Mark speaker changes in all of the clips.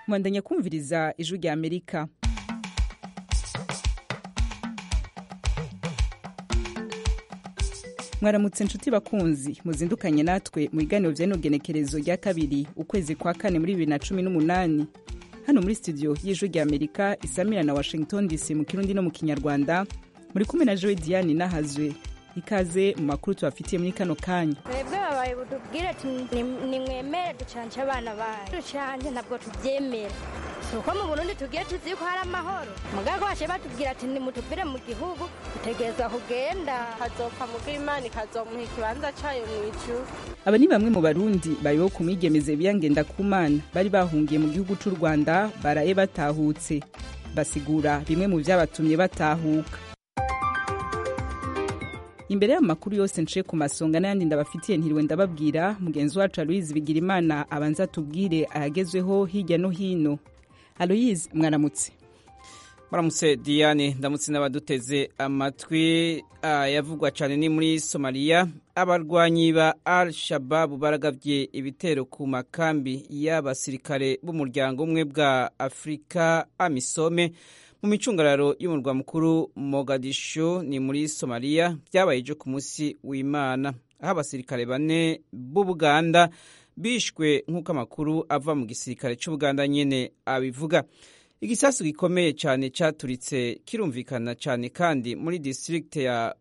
Speaker 1: mwandanya kumviriza ijwi rya Amerika. Mwaramutse inshuti bakunzi muzindukanye natwe mu biganiro vy'inogenekerezo rya kabiri ukwezi kwa kane muri 2018 hano muri studio y'ijwi rya Amerika isamira na Washington DC mu Kirundi no mu Kinyarwanda muri kumwe na Joy Diane nahazwe. Ikaze mu makuru tubafitiye muri kano kanya.
Speaker 2: Twebwe babaye budubwire nimwemere ducanje abana bacu ducanje ntabwo tubyemera uko mu Burundi tugiye tuzi ko hari amahoro mugago bashe batubwira ati nimutubire mu gihugu utegereza kugenda hazopfa mu Imana ikazomuha ikibanza cayo mu ijuru.
Speaker 1: Aba ni bamwe mu Barundi bariho kumwigemeze biyangenda kumana bari bahungiye mu gihugu c'u Rwanda baraye batahutse basigura bimwe mu vyabatumye batahuka. Imbere y'amakuru yose nce ku masonga n'ayandi ndabafitiye ntiriwe ndababwira mugenzi wacu Aloise Bigirimana abanza tubwire ayagezweho hirya no hino. Aloise mwaramutse.
Speaker 3: Maramutse Diane, ndamutse n'abaduteze amatwi. Yavugwa cyane ni muri Somalia, abarwanyi ba Al-Shabaab baragavye ibitero ku makambi y'abasirikare b'umuryango umwe bwa Afrika AMISOM mu micungararo y'umurwa mukuru Mogadishu ni muri Somalia, byabaye ejo ku munsi w'Imana, aho abasirikare bane b'Ubuganda bishwe nk'uko amakuru ava mu gisirikare cy'Ubuganda nyene abivuga. Igisasu gikomeye cyane cyaturitse kirumvikana cyane kandi muri district ya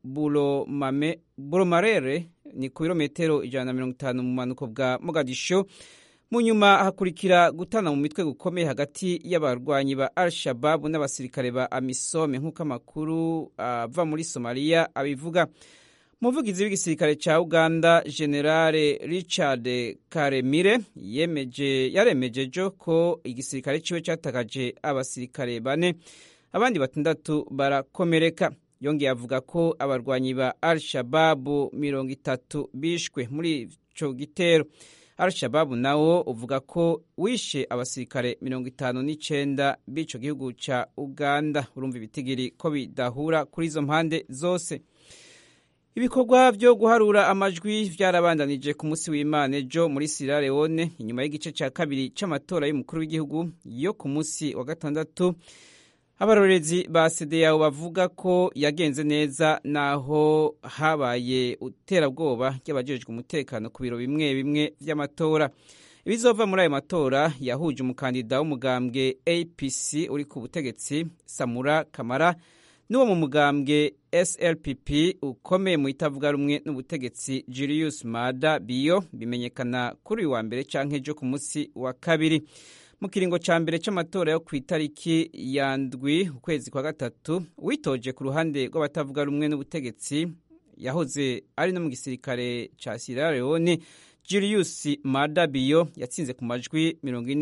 Speaker 3: Bulomarere ni ku birometero 150 mu manuko bwa Mogadishu. Mu nyuma hakurikira gutana mu mitwe gukomeye hagati y'abarwanyi ba Al-Shabaab n'abasirikare ba AMISOM nk'uko amakuru ava muri Somalia abivuga. Umuvugizi w'igisirikare ca Uganda Generale Richard Karemire yaremejeje ko igisirikare ciwe catakaje abasirikare bane abandi batandatu barakomereka. Yongeye avuga ko abarwanyi ba Al-Shabaab 30 bishwe muri ico gitero. Al-Shabaab nawo uvuga ko wishe abasirikare 59 b'ico gihugu ca Uganda. Urumva ibitigiri ko bidahura kuri izo mpande zose. Ibikorwa byo guharura amajwi vyarabandanije ku munsi w'Imana ejo muri Sierra Leone inyuma y'igice ca kabiri c'amatora y'umukuru w'igihugu yo ku munsi wa gatandatu. Abarorezi ba CEDEAO bavuga ko yagenze neza naho habaye uterabwoba ry'abajejwe umutekano ku biro bimwe bimwe vy'amatora. Ibizova muri ayo matora yahuje umukandida w'umugambwe APC uri ku butegetsi Samura Kamara n'uwo mu mugambwe SLPP ukomeye mu itavuga rumwe n'ubutegetsi Julius Maada Bio bimenyekana kuri uyu wa mbere canke ejo ku munsi wa kabiri. Mu kiringo ca mbere c'amatora yo kw'itariki ya ndwi ukwezi kwa gatatu witoje ku ruhande rw'abatavuga rumwe n'ubutegetsi yahoze ari no mu gisirikare ca Sierra Leone Julius Maada Bio yatsinze ku majwi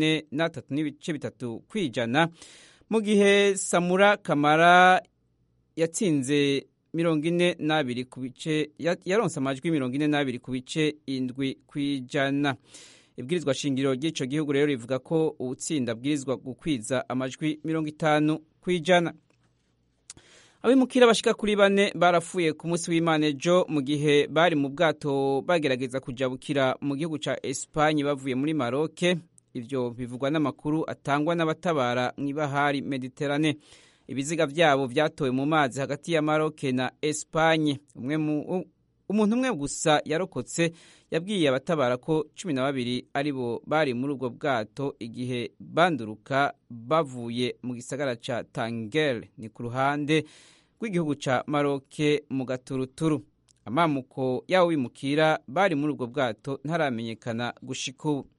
Speaker 3: 43.3 kwijana mu gihe Samura Kamara yatsinze 42 ku bice yaronse amajwi 42 ku bice 7 kwijana. Ibwirizwa shingiro ry'ico gihugu rero rivuga ko ubutsinda bwirizwa gukwiza amajwi 50 kwijana. Abimukira bashika kuri bane barafuye ku munsi w'Imana ejo mu gihe bari mu bwato bagerageza kujabukira mu gihugu ca Espagne bavuye muri Maroc. Ivyo bivugwa n'amakuru atangwa n'abatabara mw'ibahari Mediterane. Ibiziga vyabo vyatowe mu mazi hagati ya Maroc na Espagne. Umuntu umwe gusa yarokotse yabwiye abatabara ko 12 aribo bari muri ubwo bwato igihe banduruka bavuye mu gisagara ca Tanger ni ku ruhande rw'igihugu ca Maroc mu gaturuturu. Amamuko yawo bimukira bari muri ubwo bwato ntaramenyekana gushika ubu.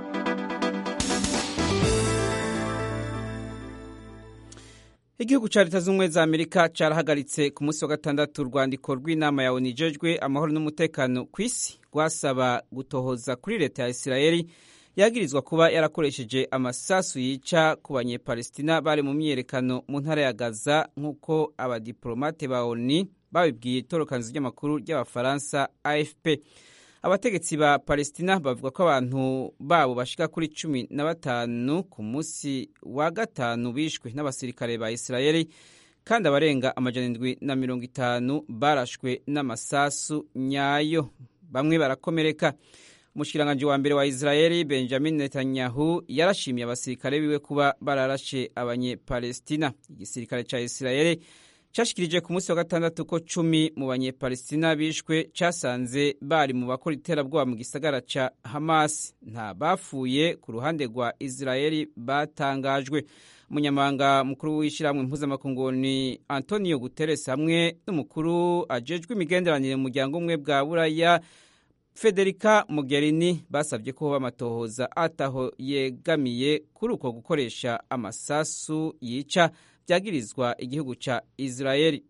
Speaker 3: Igihugu ca Leta z'Ubumwe za Amerika carahagaritse ku munsi wa gatandatu urwandiko rw'inama ya ONU ijejwe amahoro n'umutekano kw'isi rwasaba gutohoza kuri leta ya Isirayeli yagirizwa kuba yarakoresheje amasasu yica ku banyepalestina bari mu myiyerekano mu ntara ya Gaza nk'uko abadiplomate ba ONU babibwiye itorokanzo ry'amakuru ry'abafaransa AFP. Abategetsi ba Palestina bavuga ko abantu babo bashika kuri 15 ku munsi wa gatanu bishwe n'abasirikare ba Isirayeli kandi abarenga 750 barashwe n'amasasu nyayo, bamwe barakomereka. Umushikiranganji wa mbere wa Israeli Benjamin Netanyahu yarashimiye abasirikare biwe kuba bararashe abanyepalestina. Igisirikare ca Israeli cashikirije ku munsi wa gatandatu ko 10 mu banyepalestina bishwe casanze bari mu bakora iterabwoba mu gisagara ca Hamas. Nta bapfuye ku ruhande rwa Israeli batangajwe. Umunyamabanga mukuru w'ishyirahamwe mpuzamakungu ni Antonio Guterres hamwe n'umukuru ajejwe imigenderanire mu muryango umwe bwa Buraya Federica Mogherini basabye ko amatohoza ataho yegamiye kuri uko gukoresha amasasu yica byagirizwa igihugu ca Israeli.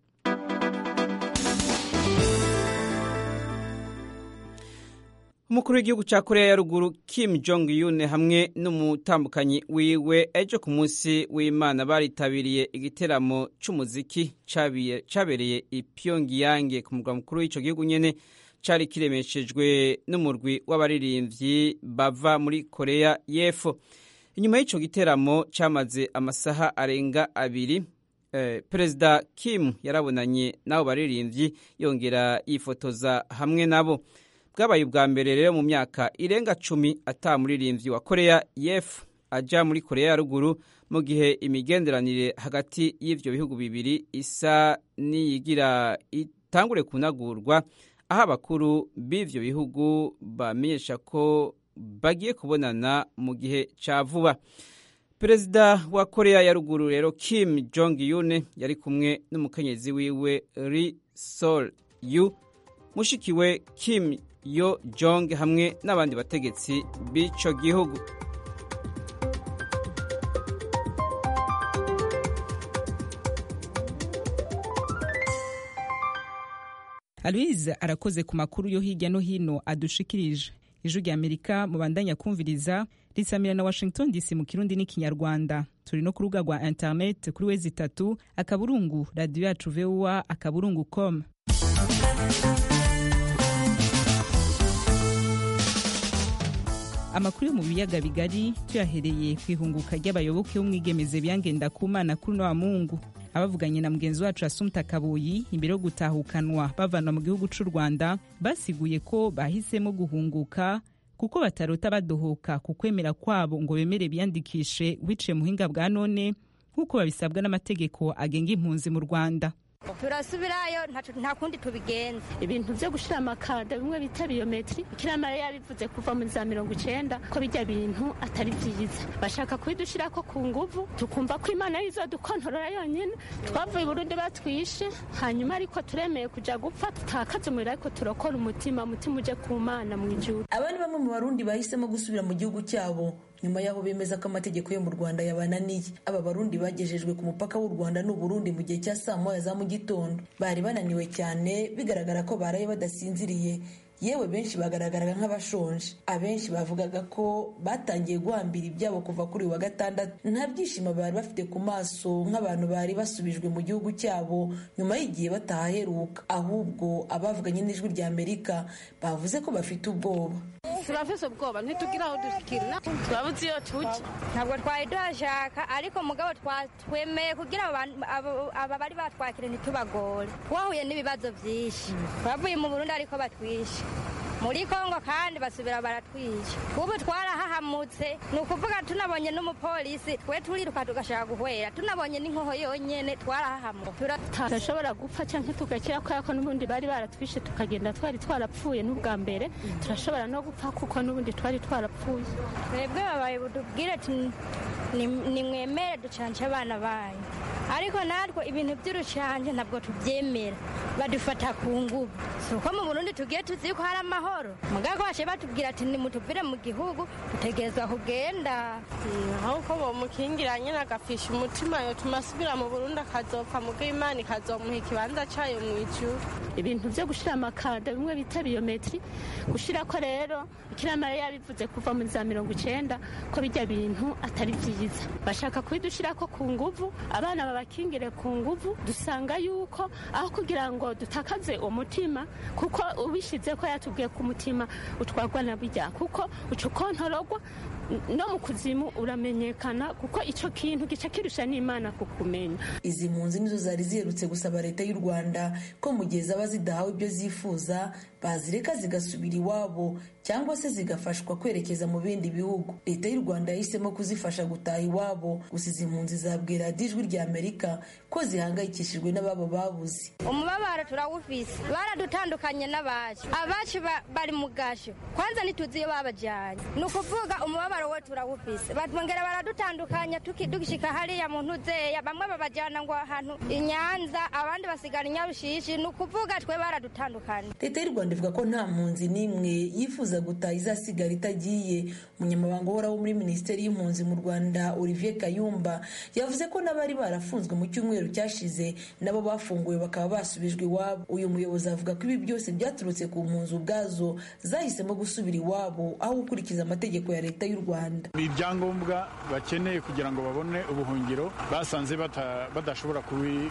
Speaker 3: Umukuru w'igihugu ca Korea ya ruguru Kim Jong-un hamwe n'umutambukanyi wiwe ejo ku munsi w'Imana baritabiriye igiteramo c'umuziki cabereye i Pyongyang ku murwa mukuru w'ico gihugu nyene cari kiremeshejwe n'umurwi w'abaririmbyi bava muri Korea y'Epfo. Inyuma y'ico giteramo camaze amasaha arenga abiri, Perezida Kim yarabonanye n'abo baririmbyi yongera yifotoza hamwe nabo. Bwabaye ubwa mbere rero mu myaka irenga 10 ata muririmbyi wa Korea y'Epfo aja muri Korea ya ruguru, mu gihe imigenderanire hagati y'ivyo bihugu bibiri isa niyigira itangure kunagurwa, aho abakuru b'ivyo bihugu bamenyesha ko bagiye kubonana mu gihe ca vuba. Perezida wa Korea ya ruguru rero Kim Jong-un yari kumwe n'umukenyezi wiwe Ri Sol-yu, mushikiwe Kim Yo Jong hamwe n'abandi bategetsi b'ico gihugu.
Speaker 1: Aloise arakoze ku makuru yo hirya no hino adushikirije. Ijwi rya Amerika mubandanya kumviriza risamira na Washington DC mu Kirundi n'Ikinyarwanda. Turi no ku rubuga rwa internet kuri wezi3 akaburungu radio yacu VOA akaburungu.com. Amakuru yo mu biyaga bigari tuyahereye kwihunguka ry'abayoboke b'umwigemeze byangenda kumana kuri wa Mungu. Abavuganye na mugenzi wacu Asumta Kabuyi imbere yo gutahukanwa bavana mu gihugu c'u Rwanda basiguye ko bahisemo guhunguka kuko batarota badohoka kukwemera kwabo ngo bemere biyandikishe wice muhinga bwa none nkuko babisabwa n'amategeko agenga impunzi mu Rwanda.
Speaker 2: Turasubirayo nta kundi tubigenza.
Speaker 4: Ibintu byo gushira amakada bimwe bita biometri Ikirama yabivuze kuva muri za 90 ko bijya bintu atari byiza. Bashaka kwidushira ko ku nguvu tukumva ko Imana izo dukontorora yonyine. Twavuye Burundi batwishe hanyuma ariko turemeye kuja gupfa tutakaze umuriro ariko turokora umutima uje ku Mana mu ijuru.
Speaker 5: Abandi bamwe mu Barundi bahisemo gusubira mu gihugu cyabo nyuma yaho bemeza ko amategeko yo mu Rwanda yabananiye. Aba Barundi bagejejwe ku mupaka w'u Rwanda n'u Burundi mu gihe cya saa moya za mu gitondo. Bari bananiwe cyane bigaragara ko baraye badasinziriye, yewe benshi bagaragaraga nk'abashonje. Abenshi bavugaga ko batangiye guhambira ibyabo kuva kuri wa gatandatu. Nta byishimo bari bafite ku maso nk'abantu bari basubijwe mu gihugu cyabo nyuma y'igihe batahaheruka. Ahubwo abavuganye n'Ijwi rya Amerika bavuze ko bafite ubwoba.
Speaker 4: Turafise ubwoba ntitugira aho dushikira, twabuze iyo tuje.
Speaker 2: Ntabwo twari dushaka ariko mugabo twemeye kugira aba bari batwakire ntitubagore. Twahuye n'ibibazo byinshi. Bavuye mu Burundi ariko batwishe. Muri Kongo kandi basubira baratwishe. Ubu twarahahamutse ni ukuvuga tunabonye n'umupolisi twe turiruka tugashaka guhwera, tunabonye n'inkoho yonyene twarahahamutse.
Speaker 4: Turashobora gupfa cyangwa tugakira ko n'ubundi bari baratwishe tukagenda twari twarapfuye n'ubwa mbere. Turashobora no gupfa kuko n'ubundi twari twarapfuye.
Speaker 2: Twebwe babaye budubwire ni mwemere ducanje abana banyu, ariko natwe ibintu by'urucanje ntabwo tubyemera, badufata ku ngubu. Suko mu Burundi tugiye tuzi ko hari amahoro, mugabo bashe batubwira ati nimutuvire mu gihugu dutegerezwa kugenda.
Speaker 6: Ahubwo bo mukingiranye n'agafisha umutima yo tumasubira mu Burundi akazopfa mu Imana ikazomuha ikibanza cayo mu ijuru.
Speaker 4: Ibintu byo gushira amakada bimwe bita biometri gushira ko rero Ikirama yabivuze kuva muri za 90 ko bijya bintu atari byiza. Bashaka kwidushira ko ku nguvu abana babakingire ku nguvu. Dusanga yuko aho kugira ngo dutakaze umutima kuko ubishize ko yatubwiye ku mutima utwagwa na bijya kuko ucukontorogwa no mu kuzimu uramenyekana kuko ico kintu gica kirusha n'Imana kukumenya.
Speaker 5: Izi mpunzi nizo zari ziherutse gusaba leta y'u Rwanda ko mu gihe zaba zidahawe ibyo zifuza bazireka zigasubira iwabo cyangwa se zigafashwa kwerekeza mu bindi bihugu. Leta y'u Rwanda yahisemo kuzifasha gutaha iwabo. Gusa izi mpunzi zabwira Ijwi rya Amerika ko zihangayikishijwe n'ababo babuze.
Speaker 2: Umubabaro turawufise, baradutandukanye n'abacu, abacu bari mu gasho, kwanza ntituzi iyo babajyanye. Ni ukuvuga umubabaro we turawufise, batwongera baradutandukanya tukishika hariya mu ntuzeya, bamwe babajyana ngo ahantu i Nyanza, abandi basigara i Nyarushishi. Ni ukuvuga twe baradutandukanye.
Speaker 5: Leta y'u Rwanda ivuga ko nta mpunzi n'imwe yifuza gutaha izasigara itagiye. Umunyamabanga uhoraho muri Minisiteri y'Impunzi mu Rwanda Olivier Kayumba yavuze ko n'abari barafunzwe mu cyumweru cyashize nabo bafunguwe bakaba basubijwe iwabo. Uyu muyobozi avuga ko ibi byose byaturutse ku mpunzi ubwazo zahisemo gusubira iwabo aho gukurikiza amategeko ya leta y'u Rwanda.
Speaker 7: Ibyangombwa bakeneye kugira ngo babone ubuhungiro basanze badashobora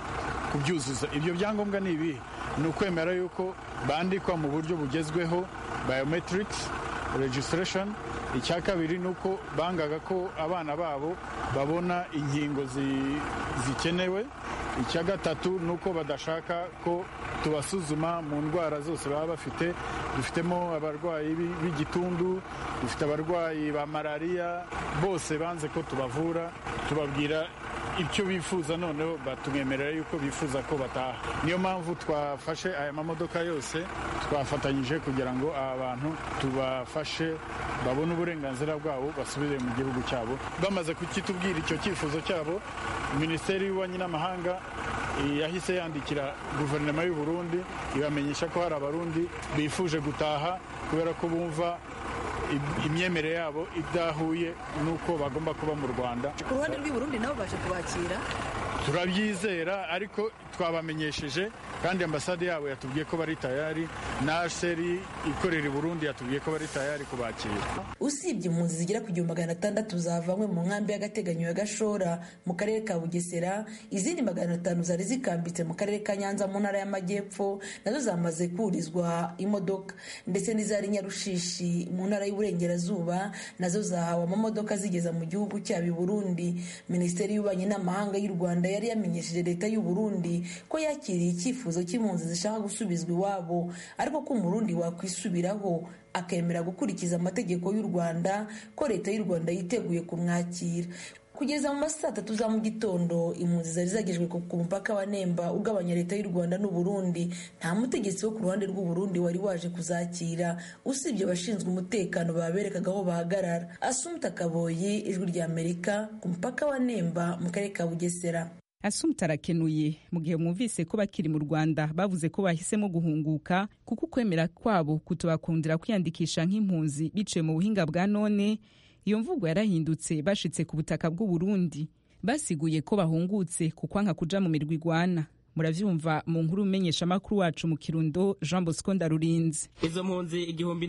Speaker 7: kubyuzuza. Ibyo byangombwa ni ibi: ni ukwemera yuko bandikwa mu buryo bugezweho, biometrics registration. Icya kabiri ni uko bangaga ko abana babo babona inkingo zikenewe. Icya gatatu ni uko badashaka ko tubasuzuma mu ndwara zose baba bafite. Dufitemo abarwayi b'igitundu, dufite abarwayi ba malariya, bose banze ko tubavura. Tubabwira icyo bifuza, noneho batumwemerera yuko bifuza ko bataha. Niyo mpamvu twafashe aya mamodoka yose, twafatanyije kugira ngo aba bantu tubafashe babone uburenganzira bwabo, basubire mu gihugu cyabo. Bamaze kukitubwira icyo cyifuzo cyabo, Minisiteri y'Ububanyi n'Amahanga yahise yandikira guverinoma y'u Burundi ibamenyesha ko hari abarundi bifuje gutaha kubera ko bumva imyemerere yabo idahuye nuko bagomba kuba mu Rwanda.
Speaker 5: Ku ruhande rw'i Burundi nabo baje kubakira,
Speaker 7: turabyizera, ariko twabamenyesheje kandi ambasade yabo yatubwiye ko bari tayari, na seri ikorera i Burundi yatubwiye ko bari tayari kubakira.
Speaker 5: Usibye impunzi zigera ku 600 zavanywe mu nkambi y'agateganyo ya Gashora mu karere ka Bugesera, izindi 500 zari zikambitse mu karere ka Nyanza mu ntara y'Amajyepfo nazo zamaze kurizwa imodoka, ndetse n'izari Nyarushishi mu ntara y'Uburengerazuba nazo zahawe amamodoka zigeza mu gihugu cyabo i Burundi. Minisiteri y'Ububanyi n'Amahanga y'u Rwanda yari yamenyesheje leta y'u Burundi ko yakiriye icyifuzo cy'impunzi zishaka gusubizwa iwabo, ariko ko umurundi wakwisubiraho akemera gukurikiza amategeko y'u Rwanda, ko leta y'u Rwanda yiteguye kumwakira. Kugeza mu masaa 3 za mu gitondo impunzi zari zagejwe ku mupaka wa Nemba ugabanya leta y'u Rwanda n'u Burundi. Nta mutegetsi wo ku ruhande rw'u Burundi wari waje kuzakira, usibye abashinzwe umutekano baberekaga aho bahagarara. Assumpta Kaboyi, Ijwi rya Amerika, ku mupaka wa Nemba mu karere ka Bugesera.
Speaker 1: Assumpta arakenuye mu gihe mwumvise ko bakiri mu Rwanda bavuze ko bahisemo guhunguka kuko ukwemera kwabo kutubakundira kwiyandikisha nk'impunzi biciye mu buhinga bwa none. Iyo mvugo yarahindutse bashitse ku butaka bw'u Burundi. Basiguye ko bahungutse kukwanka kuja mu mirwi igwana. Muravyumva mu nkuru umenyesha makuru wacu mu Kirundo Jean Bosco Ndarurinze.
Speaker 8: Izo mpunzi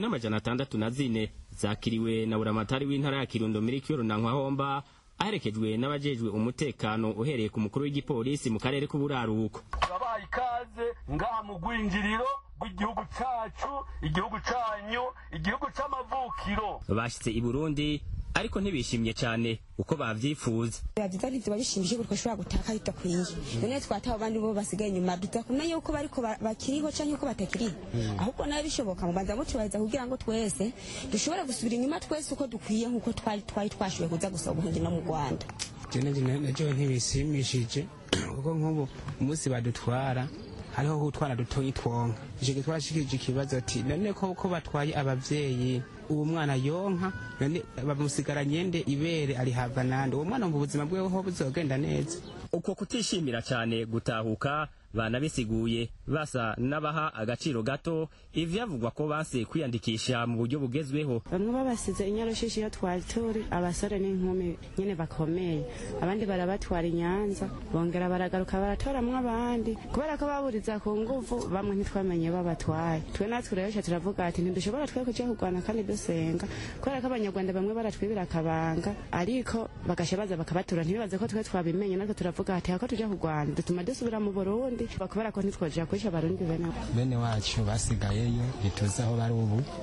Speaker 8: 1604 zakiriwe na buramatari w'intara ya Kirundo Mirikiro na Nkwahomba, aherekejwe n'abajejwe umutekano uhereye ku mukuru w'igipolisi mu karere k'uburaruko.
Speaker 9: Abaye ikaze ngaha mu gwinjiriro rw'igihugu cacu, igihugu canyu, igihugu c'amavukiro.
Speaker 8: Bashitse i Burundi ariko ntibishimye cyane uko bavyifuza.
Speaker 10: Yavuze ivyo babishimije ko twashobora gutaka bitakwiye. None twataho abandi bo basigaye nyuma tutakumenya uko bariko bakiriho canke uko batakiriho. Ahubwo nayo bishoboka mu banza mucubahiriza kugira ngo twese dushobora gusubira inyuma twese uko dukwiye nkuko twari twashoboye kuza gusaba ubuhungi no mu Rwanda.
Speaker 11: Najo ntibishimishije kuko nk'ubu umunsi badutwara hariho gutwara dutoyi twonka. Ije twashikije ikibazo ati none ko batwaye abavyeyi uwo mwana yonka none bamusigara nyende ibere arihabwa nande, uwo mwana mu buzima bwe ho buzogenda neza.
Speaker 8: Uko kutishimira cyane gutahuka banabisiguye basa nabaha agaciro gato ivyavugwa ko base kwiyandikisha mu buryo bugezweho.
Speaker 12: Bamwe babasize Inyarushishi yo twari abasore n'inkumi nyene bakomeye, abandi barabatwara Nyanza bongera baragaruka baratoramwe abandi kubera ko baburiza ku nguvu, bamwe ntitwamenye babatwaye. Twe natwe rero turavuga ati ntidushobora twe kuja kugwana kandi dusenga kubera ko abanyarwanda bamwe baratwibira akabanga, ariko bagashabaza bakabatura ntibibaze ko twe twabimenye, natwe turavuga ati hako tuja kugwana dutuma dusubira mu Burundi bakubera ko ntitwoja kwisha Barundi bene
Speaker 11: wacu basigayeyo ntituzi aho bari ubu,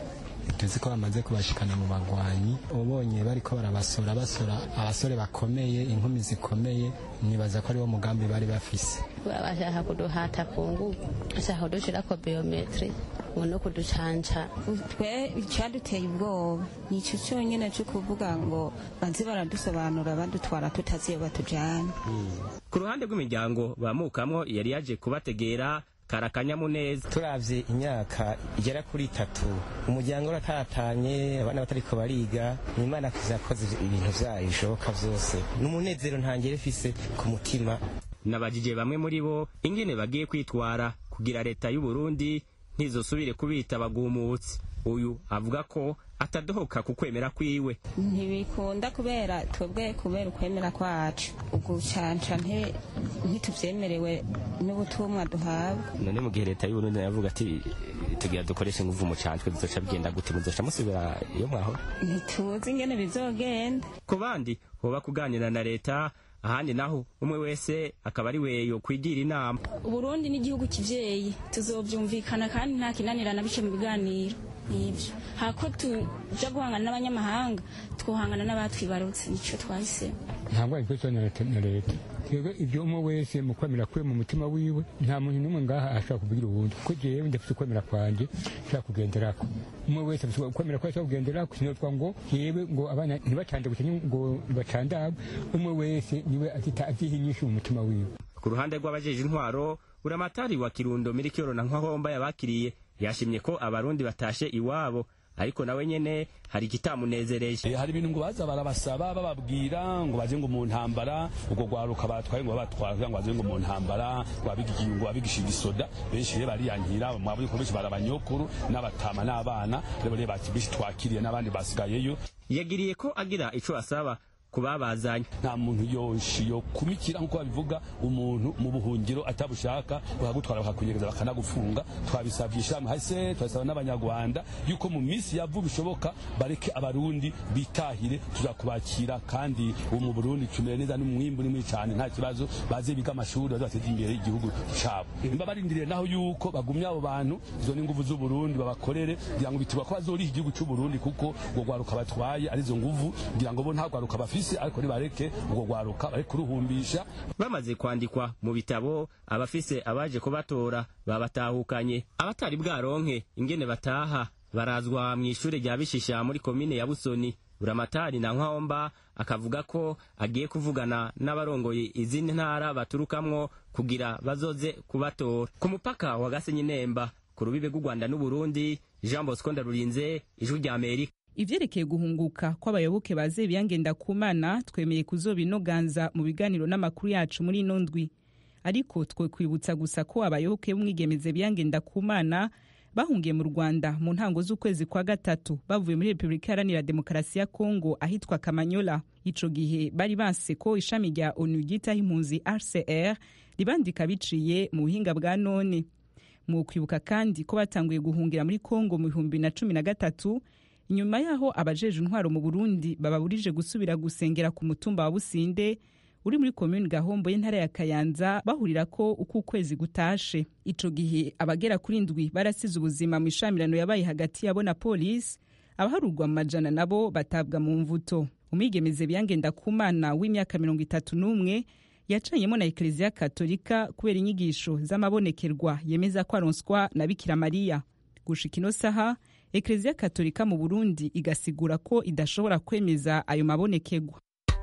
Speaker 13: tuzi ko bamaze kubashikana mu bagwanyi ubonye bariko barabasora abasore bakomeye inkumi zikomeye nibaza ko ariwo mugambi bari bafise
Speaker 14: bashaka kuduhata ku nguvu bashaka kudushirako biometri no kuducanca
Speaker 10: twe icyaduteye ubwoba ni icyo cyonyine cyo kuvuga ngo banze baradusobanura badutwara tutazi iyo batujana.
Speaker 8: Ku ruhande rw'imiryango bamukamwo yari yaje kubategera karakanyamuneza.
Speaker 15: Turavye imyaka igera kuri 3 umuryango uratatanye abana batariko bariga Imana kizakoze ibintu vyayo bishoboka vyose n'umunezero ntangere fise ku mutima.
Speaker 8: Nabajije bamwe muri bo ingene bagiye kwitwara kugira leta y'u Burundi ntizosubire kubita bagumutse. Uyu avuga ko atadohoka kukwemera kwiwe.
Speaker 10: Ntibikunda kubera twebwe kubera ukwemera kwacu ugucanca ntituvyemerewe n'ubutumwa duhabwa.
Speaker 8: None mu gihe leta y'u Burundi yavuga ati tugira dukoreshe nguvu mu cancwe bizoca bigenda gute muzoca musubira iyo mwaho?
Speaker 10: Ntituzi ingene bizogenda.
Speaker 8: Ku bandi hoba kuganira na leta ahandi naho umwe wese akaba ari weyo kwigira inama.
Speaker 10: Uburundi ni igihugu kivyeyi tuzovyumvikana kandi nta kinanirana bice mu biganiro nivyo hako tuja guhangana n'abanyamahanga twohangana n'abatwibarutse nico twahise.
Speaker 16: Ntabwo ariko na leta twebwe ibyo umwe wese mu kwemera kwe mu mutima wiwe nta muntu n'umwe ngaha ashaka kuvugira uwundi kuko jewe ndafite kwemera kwanje nshaka kugenderako umwe wese afite kwemera kwese kugenderako sinotwa ngo yewe ngo abana ntibacande gusa ngo bacandagwe umwe wese niwe azihinyisha mu mutima wiwe.
Speaker 8: Ku ruhande rw'abajeje intwaro Buramatari wa Kirundo Mirikiyoro na Nkwahomba yabakiriye yashimye ko abarundi batashe iwabo ariko nawe nyene hari kitamunezereje.
Speaker 9: Hari ibintu ngo baza barabasaba bababwira ngo baje ngo mu ntambara ubwo gwaruka batwaye ngo batwara ngo baje ngo mu ntambara wabigisha igisoda benshi bari yankira mwaburi ko benshi barabanyokuru n'abatama n'abana rero bati bishi twakiriye n'abandi basigayeyo.
Speaker 8: Yagiriye ko agira ico asaba kubabazanya.
Speaker 9: Nta muntu yo kumikira nkuko babivuga umuntu mu buhungiro atabushaka bakagutwara bakakunyegeza bakanagufunga. Twabisabye ishami hase twasaba n'abanyarwanda yuko mu minsi yavu bishoboka bareke abarundi bitahire tuzakubakira kandi mu Burundi tumere neza n'umwimbu ni cyane nta kibazo baze biga amashuri bazateza imbere igihugu cyabo. Imba barindiriye naho yuko bagumya abo bantu izo n'inguvu z'u Burundi babakorere kugira ngo bitubwa ko bazori igihugu cy'u Burundi kuko ngo gwaruka batwaye arizo nguvu kugira ngo bo nta gwaruka bafise ariko nibareke ubwo gwaruka bari kuruhumbisha.
Speaker 8: Bamaze kwandikwa mu bitabo abafise abaje kubatora babatahukanye abatari bwaronke ingene bataha barazwa mu ishure rya Bishisha muri komine ya Busoni. Buramatari na Nkwahomba akavuga ko agiye kuvugana n'abarongoye izindi ntara baturukamwo kugira bazoze kubatora. Ku mupaka wa Gasenyi Nemba ku rubibe rw'u Rwanda n'u Burundi, Jean Bosco Ndarurinze, Ijwi rya Amerika.
Speaker 1: Ivyerekeye guhunguka kw'abayoboke baze byangenda kumana twemeye kuzobinoganza mu biganiro n'amakuru yacu muri ino ndwi. Ariko twe kwibutsa gusa ko abayoboke b'umwigemeze byangenda kumana bahungiye mu Rwanda mu ntango z'ukwezi kwa gatatu bavuye muri Republika Iharanira Demokarasi ya Kongo ahitwa Kamanyola. Ico gihe bari banse ko ishami rya ONU ryitaho impunzi HCR ribandika biciye mu buhinga bwa none. Mu kwibuka kandi ko batanguye guhungira muri Kongo mu 2013 inyuma yaho abajeje intwaro mu Burundi bababurije gusubira gusengera ku mutumba wa Businde uri muri commune Gahombo y'intara ya Kayanza bahurira ko uko ukwezi gutashe. Ico gihe abagera kuri 7 barasize ubuzima mu ishamirano yabaye hagati yabo na police abaharurwa amajana nabo batabwa mu mvuto. Umwigemeze byangenda kumana w'imyaka 31 yacanyemo na Eklezia Katolika kubera inyigisho z'amabonekerwa yemeza ko aronswa na Bikira Maria. Gushika ino saha Eklezia Katolika mu Burundi igasigura ko idashobora kwemeza ayo mabonekerwa.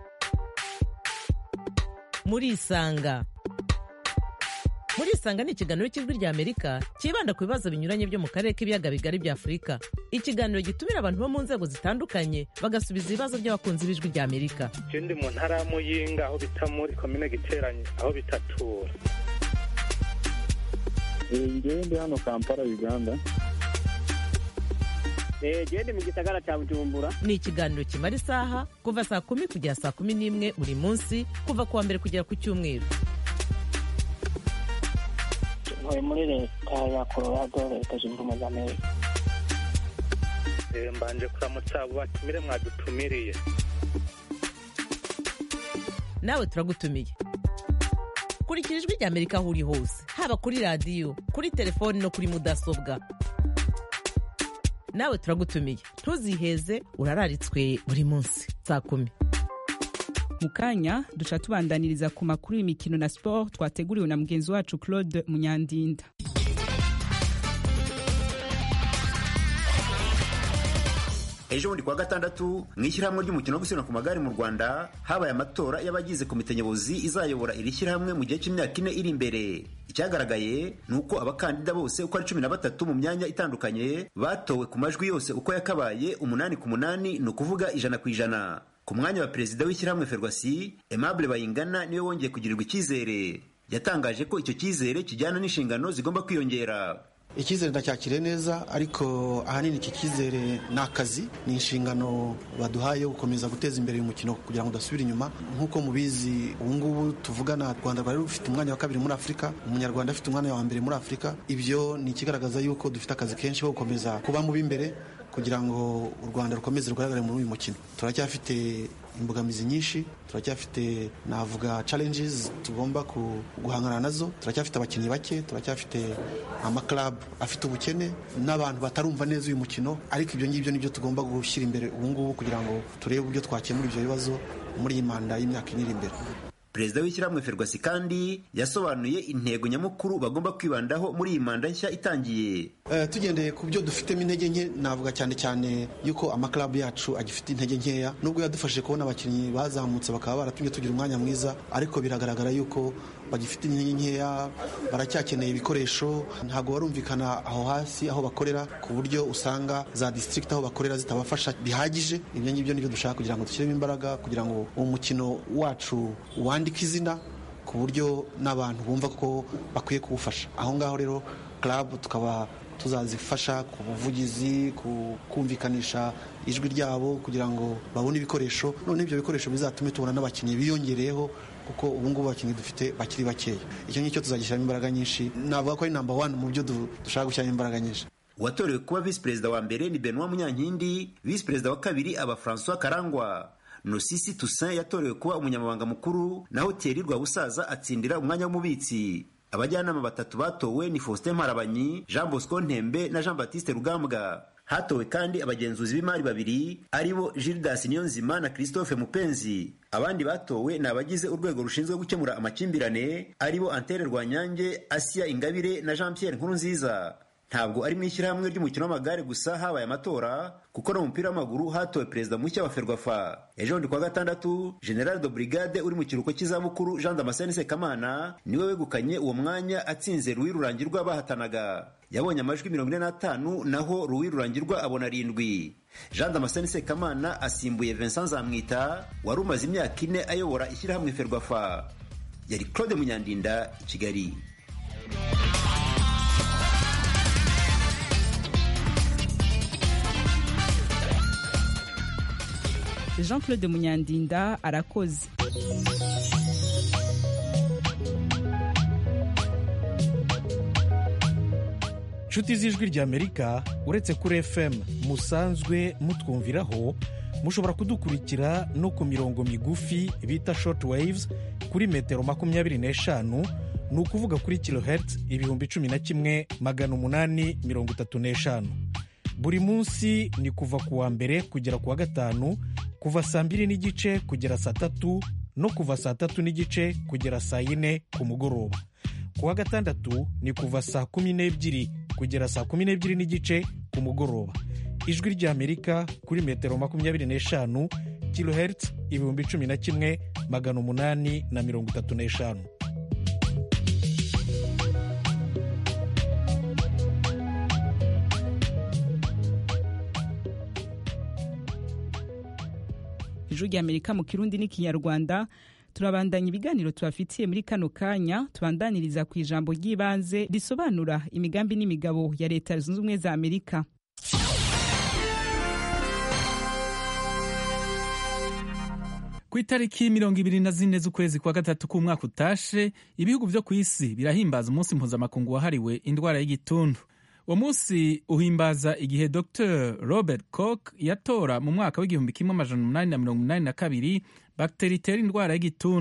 Speaker 17: Muri Isanga ni ikiganiro cy'Ijwi rya Amerika kibanda ku bibazo binyuranye byo mu karere k'ibiyaga bigari bya Afurika. Ikiganiro gitumira abantu bo mu nzego zitandukanye bagasubiza ibibazo by'abakunzi b'Ijwi rya Amerika.
Speaker 18: Ndi mu ntara ya Muyinga aho bita muri komine Giteranye aho bitatura.
Speaker 19: Ndi hano Kampala Uganda.
Speaker 20: Gende mu gisagara cya Bujumbura.
Speaker 17: Ni ikiganiro kimara isaha kuva saa 10 kugera saa 11 buri munsi kuva kuwa mbere kugera ku cyumweru.
Speaker 20: Muri leta ya Colorado leta zunze ubumwe za Amerika.
Speaker 18: Mbanje kuramutsa abo batumire mwadutumiriye.
Speaker 17: Nawe turagutumiye. Kurikira Ijwi rya Amerika aho uri hose haba kuri radio kuri telefone no kuri mudasobwa. nawe turagutumiye ntuziheze, urararitswe buri munsi saa 10.
Speaker 1: mu kanya duca tubandaniriza ku makuru y'imikino na sport twateguriwe na mugenzi wacu Claude Munyandinda.
Speaker 21: Ejo bundi kwa gatandatu mw'ishyirahamwe ry'umukino wo gusiganwa ku magare mu Rwanda habaye amatora y'abagize komite nyobozi izayobora iri shyirahamwe mu gihe cy'imyaka 4 iri imbere. Icyagaragaye ni uko abakandida bose uko ari 13 mu myanya itandukanye batowe ku majwi yose uko yakabaye 8-8, ni ukuvuga 100%. Ku mwanya wa perezida w'ishyirahamwe Ferwasi, Aimable Bayingana niwe wongeye kugirirwa icyizere. Yatangaje ko icyo cyizere kijyana n'inshingano zigomba kwiyongera.
Speaker 22: Icyizere ndacyakire neza, ariko ahanini iki cyizere ni akazi, ni inshingano baduhaye gukomeza guteza imbere uyu mukino kugira ngo udasubira inyuma. Nk'uko mubizi ubu ngubu tuvugana, Rwanda rwari rufite umwanya wa 2 muri Afurika, umunyarwanda afite umwanya wa 2 muri Afurika. Ibyo ni ikigaragaza yuko dufite akazi kenshi ko gukomeza kuba mu b'imbere kugira ngo u Rwanda rukomeze rugaragare muri uyu mukino. Turacyafite imbogamizi nyinshi, turacyafite navuga challenges tugomba guhangana nazo. Turacyafite abakinnyi bake, turacyafite amaklub afite ubukene n'abantu batarumva neza uyu mukino, ariko ibyo ngibyo nibyo tugomba gushyira imbere ubu ngubu kugira ngo turebe uburyo twakemura ibyo bibazo muri iyi manda y'imyaka 4 iri imbere.
Speaker 21: Perezida w'ishyirahamwe Ferwasi kandi yasobanuye intego nyamukuru bagomba kwibandaho muri iyi manda nshya itangiye.
Speaker 22: Tugendeye ku byo dufitemo intege nke, navuga cyane cyane yuko amaklabu yacu agifite intege nkeya. Nubwo yadufashije kubona abakinnyi bazamutse bakaba baratumye tugira umwanya mwiza, ariko biragaragara yuko bagifite intege nkeya, baracyakeneye ibikoresho. Ntabwo barumvikana aho hasi aho bakorera, ku buryo usanga za district aho bakorera zitabafasha bihagije. Ibyo ngibyo nibyo dushaka kugira ngo dushyiremo imbaraga kugira ngo umukino wacu wandika izina ku buryo n'abantu bumva ko bakwiye kuwufasha. Aho ngaho rero club tukaba tuzazifasha ku buvugizi, kumvikanisha ijwi ryabo kugira ngo babone ibikoresho. None ibyo bikoresho bizatume tubona n'abakinnyi biyongereyeho, kuko ubu ngubu abakinnyi dufite bakiri bakeya. Icyo ngicyo tuzagishyiramo imbaraga nyinshi. Navuga ko ari number 1 mu byo dushaka gushyiramo imbaraga nyinshi.
Speaker 21: Uwatorewe kuba visi perezida wa mbere ni Benoit Munyankindi, visi perezida wa kabiri aba François Karangwa. Nosisi Toussaint yatorewe kuba umunyamabanga mukuru, naho Thierry Rwabusaza atsindira umwanya w'umubitsi. Abajyanama 3 batowe ni Faustin Mparabanyi, Jean Bosco Ntembe na Jean Baptiste Rugambwa. Hatowe kandi abagenzuzi b'imari 2 aribo Gildas Niyonzima na Christophe Mupenzi. Abandi batowe ni abagize urwego rushinzwe gukemura amakimbirane aribo Antere Rwanyange, Asia Ingabire na Jean Pierre Nkurunziza. Ntabwo ari mu ishyirahamwe ry'umukino w'amagare gusa habaye amatora, kuko no mu mupira w'amaguru hatowe perezida mushya wa Ferwafa. Ejo ndi kwa gatandatu, General de Brigade uri mu kiruhuko cy'izabukuru Jean Damascene Sekamana niwe wegukanye uwo mwanya atsinze Louis Rurangirwa bahatanaga. Yabonye amajwi 45, naho Louis Rurangirwa abona 7. Jean Damascene Sekamana asimbuye Vincent Zamwita wari umaze imyaka 4 ayobora ishyirahamwe Ferwafa. Yari Claude Munyandinda, Kigali.
Speaker 1: Jean-Claude Munyandinda arakoze.
Speaker 23: Nshuti z'ijwi ry'Amerika, uretse kuri FM musanzwe mutwumviraho, mushobora kudukurikira no ku mirongo migufi bita short waves kuri metero 25, ni ukuvuga kuri kilohertz 11,835. Buri munsi ni kuva ku wa mbere kugera ku wa gatanu, kuva saa 2:30 kugera saa 3, no kuva saa 3:30 kugera saa 4 ku mugoroba. Ku wa gatandatu ni kuva saa 12 kugera saa 12:30 ku mugoroba. Ijwi ry'Amerika kuri metero 25, kilohertz 11,835.
Speaker 1: Ijwi ry'Amerika mu Kirundi n'Ikinyarwanda. Turabandanya ibiganiro tubafitiye muri kano kanya, tubandaniriza ku ijambo ry'ibanze risobanura imigambi n'imigabo ya Leta Zunze Ubumwe za Amerika.
Speaker 24: Ku itariki 24 z'ukwezi kwa gatatu k'umwaka utashe, ibihugu vyo ku isi birahimbaza umunsi mpuzamakungu wahariwe indwara y'igituntu. Uwo munsi uhimbaza igihe Dr. Robert Koch yatora mu mwaka w'1882 bakteri itera indwara y'igituntu.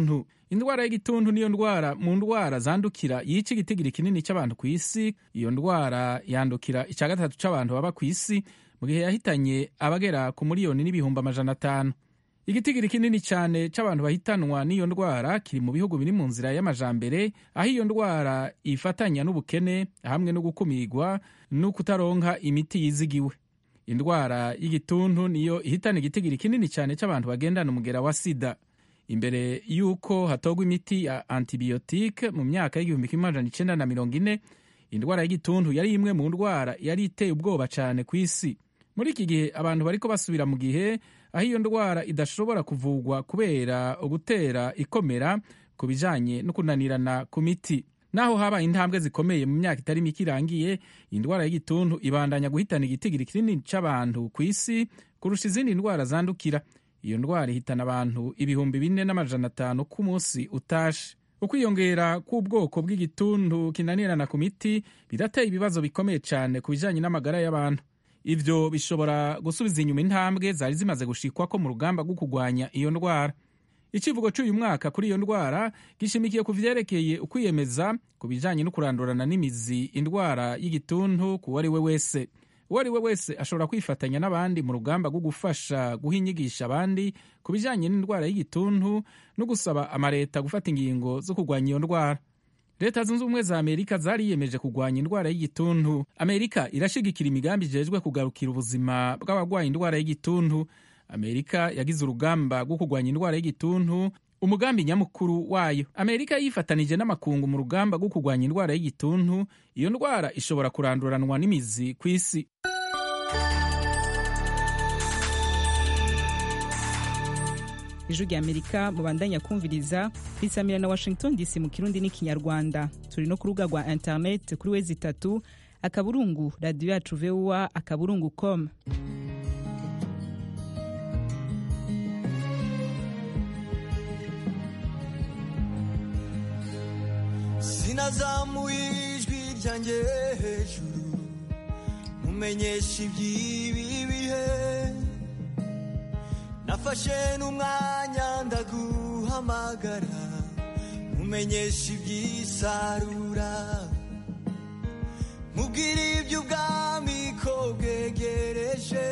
Speaker 24: indwara y'igituntu niyo ndwara mu ndwara zandukira yica igitigiri kinini cy'abantu ku isi. Iyo ndwara yandukira icya gatatu cy'abantu baba ku isi, mu gihe yahitanye abagera ku miliyoni n'ibihumbi 500. Igitigiri kinini cyane cy'abantu bahitanwa n'iyo ndwara kiri mu bihugu biri mu nzira y'amajambere, aho iyo ndwara ifatanya n'ubukene hamwe no gukumirwa no kutaronka imiti yizigiwe. Indwara y'igituntu niyo ihitana igitigiri kinini cyane cy'abantu bagendana umugera wa sida. Imbere y'uko hatogwa imiti ya antibiyotike mu myaka y'1940, indwara y'igituntu yari imwe mu ndwara yari iteye ubwoba cyane ku isi. Muri iki gihe abantu bariko basubira mu gihe aho iyo ndwara idashobora kuvugwa kubera ugutera ikomera ku bijanye no kunanirana ku miti. Naho haba intambwe zikomeye mu myaka itari mike irangiye, indwara y'igituntu ibandanya guhitana igitigiri kinini cy'abantu ku isi kurusha izindi ndwara zandukira. Iyo ndwara ihitana abantu 4,500 ku munsi utashe. Ukwiyongera k'ubwoko bw'igituntu kinanirana ku miti birateye ibibazo bikomeye cyane ku bijanye n'amagara y'abantu. Ivyo bishobora gusubiza inyuma intambwe zari zimaze gushikwako mu rugamba rwo kurwanya iyo ndwara. Icivugo cy'uyu mwaka kuri iyo ndwara gishimikiye ku vyerekeye ukwiyemeza ku bijanye no kurandurana n'imizi indwara y'igituntu ku wari we wese. Uwo ari we wese ashobora kwifatanya n'abandi mu rugamba rwo gufasha guha inyigisho abandi ku bijanye n'indwara y'igituntu no gusaba amareta gufata ingingo zo kurwanya iyo ndwara. Leta zunze ubumwe za Amerika zariyemeje kurwanya indwara y'igituntu. Amerika irashigikira imigambi ijejwe kugarukira ubuzima bw'abagwaye indwara y'igituntu. Amerika yagize urugamba rwo kurwanya indwara y'igituntu umugambi nyamukuru wayo. Amerika yifatanije n'amakungu mu rugamba rwo kurwanya indwara y'igituntu. Iyo ndwara ishobora kuranduranwa n'imizi ku isi.
Speaker 1: Ijwi rya Amerika mubandanya kumviriza risamira na Washington DC mu Kirundi n'Ikinyarwanda. Turi no ku rubuga rwa internet kuri wezi 3 akaburungu radio yacu VOA akaburungu.com.
Speaker 2: Sinazamuye ijwi ryanjye hejuru mumenyesha iby'ibi bihe, nafashe n'umwanya ndaguhamagara mumenyesha iby'isarura, mubwira iby'ubwami ko bwegereje,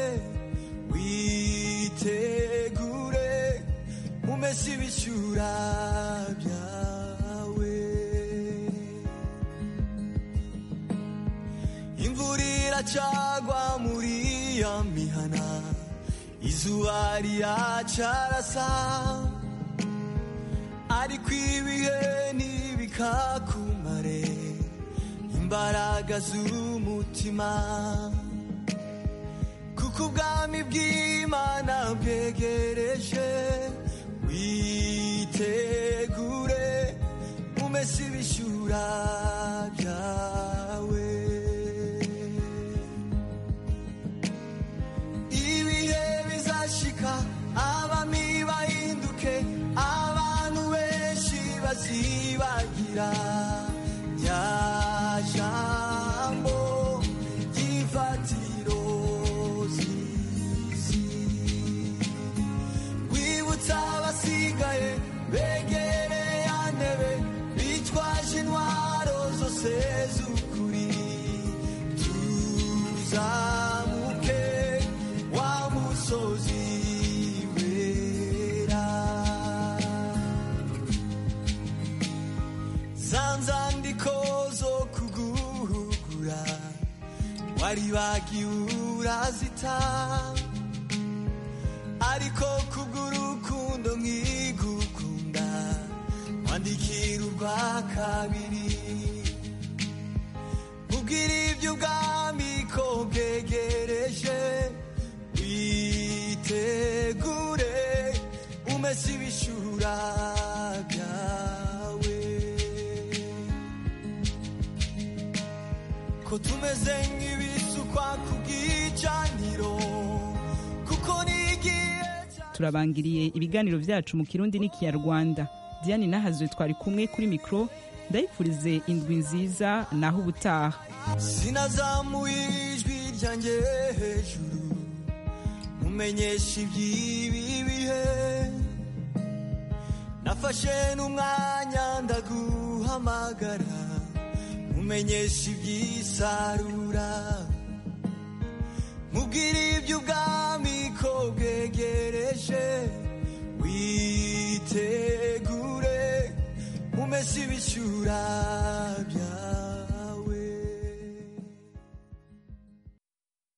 Speaker 2: witegure umese ibishyura byawe. Imvura iracagwa muri ya mihana, izuba riracarasa, ariko ibihe ntibikakumare imbaraga z'umutima, kuko ubwami bw'Imana bwegereje, witegure umese ibishyura byawe. Ibihe bizashika abami bahinduke, abantu benshi bazibagira rya jambo ry'imfatiro z'isi, wibutsa abasigaye begereye antebe bitwaje intwaro zose z'ukuri, tuzamuke wa musozi wera. Zanzandiko zo kuguhugura waribagiwe urazita, ariko kubw'urukundo nkigukunda wandikira urwa kabiri, mubwira iby'ubwami ko bwegereje, witegure umese ibishyura byawe. Ko tumeze nk'ibisukwa ku bw'icaniro, kuko n'igihe
Speaker 1: turabangiriye ibiganiro vyacu mu Kirundi n'Ikinyarwanda. Diane Nahazwe twari kumwe kuri mikro, ndayifurize indwi nziza naho ubutaha.
Speaker 2: Sinazamuye ijwi ryanjye hejuru mumenyesha iby'ibi bihe, nafashe n'umwanya ndaguhamagara mumenyesha iby'isarura mubwira iby'ubwami ko bwegereje witegure umese ibishyura byawe